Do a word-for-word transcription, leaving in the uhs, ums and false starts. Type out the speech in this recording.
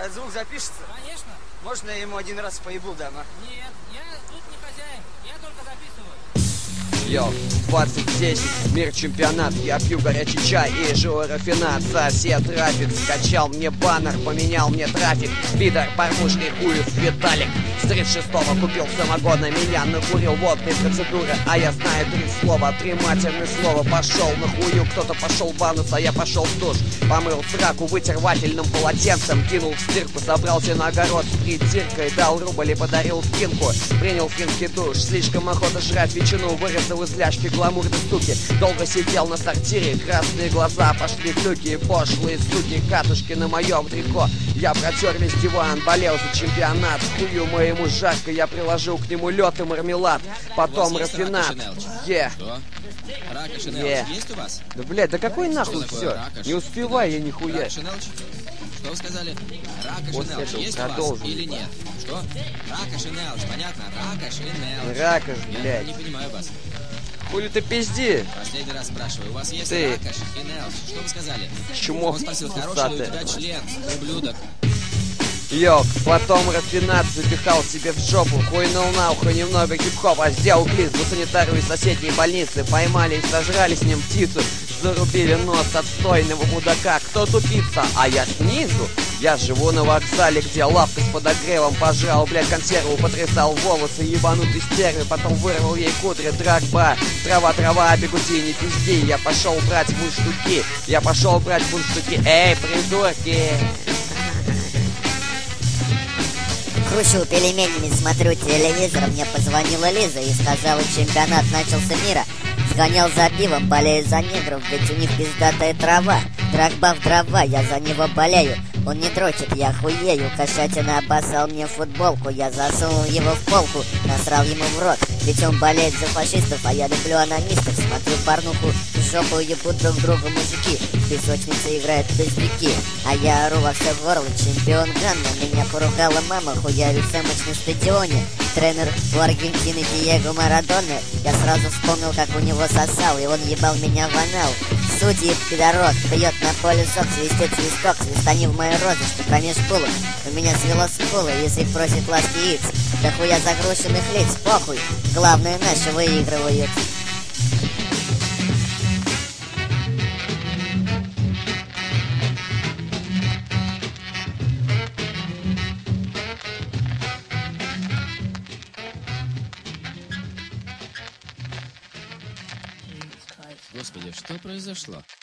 Этот звук запишется? Конечно. Можно я ему один раз поебу дома? Нет, я тут не хозяин, я только записываю. Йо, двадцать десять, мир чемпионат. Я пью горячий чай и жую рафинат. Сосед трафик, скачал мне баннер, поменял мне трафик. Пидор, порнушный хуев Виталик. С тридцать шестого купил самогон, на меня накурил водной процедуры. А я знаю три слова, три матерных слова. Пошел на хую, кто-то пошел бануться, а я пошел в душ. Помыл сраку, вытер вательным полотенцем. Кинул в стирку, собрался на огород с притиркой. Дал рубль и подарил финку. Принял финский душ, слишком охота жрать ветчину. Вырезал из ляжки гламурной стуки. Долго сидел на сортире, красные глаза пошли в люки. Пошлые суки, катушки на моем трико. Я протер весь диван, болел за чемпионат. Хую моему жарко, я приложил к нему лед и мармелад. Потом рафинат. Е. Что? Рак и Шинелыч Е. есть у вас? Да, блядь, да какой нахуй такое все? рак и Не успевай я нихуя. Рак и Шинелыч? Что вы сказали? Рак и После Шинелыч этого есть у вас продолжим. или нет? Что? Рак и Шинелыч, понятно? Рак и Шинелыч. Рака ж, Я блядь. не понимаю вас. Хули ты пизди? Последний раз спрашиваю, у вас есть Ты. Рак и Шинелыч? Что вы сказали? Чмо Он спросил, хороший ли у усатый. тебя член, ублюдок? Йок, потом рафинат запихал себе в жопу. Хуйнул на ухо немного хип-хопа. Сделал клип в санитару из соседней больницы. Поймали и сожрали с ним птицу. Зарубили нос отстойного мудака. Кто тупица? А я снизу. Я живу на вокзале, где лавка с подогревом. Пожрал, блядь, консерву, потрясал волосы ебанутый стервы. Потом вырвал ей кудри, драгба. Трава, трава, бегути, не пизди. Я пошел брать мундштуки. Я пошел брать мундштуки. Эй, придурки! Хрущу пельменями, смотрю телевизор. Мне позвонила Лиза и сказала, чемпионат начался мира. Сгонял за пивом, болею за негров, ведь у них пиздатая трава. Драгба в дрова, я за него болею. Он не дрочит, я хуею. Кошатина обоссал мне футболку. Я засунул его в полку, насрал ему в рот. Ведь он болеет за фашистов, а я люблю анонистов. Смотрю порнуху, в жопу ебут друг друга мужики. В песочнице играют безбики, а я ору во все горло, чемпион Ганна. Меня поругала мама, хуярю сэмэч на стадионе. Тренер у Аргентины Диего Марадона. Я сразу вспомнил, как у него сосал, и он ебал меня в анал. Судьи пидорок, бьет на поле сок, свистит свисток, свистани в мои розы, что промеж пулок. У меня свело скулы, язык просит ласки яиц. Да хуя загрушенных лиц, похуй, главное наши выигрывают. Господи, что произошло?